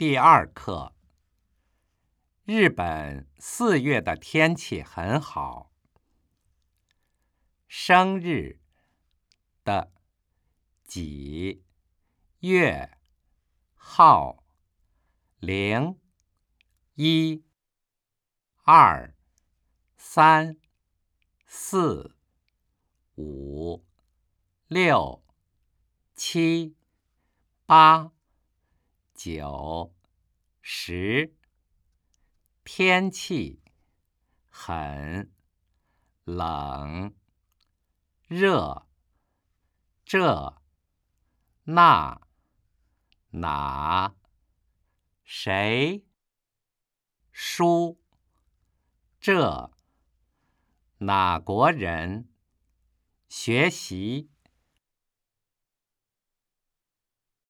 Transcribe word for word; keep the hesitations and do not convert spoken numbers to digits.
第二课。日本四月的天气很好。生日的几月号零一二三四五六七八九十。天气很冷热这那哪谁书这哪国人学习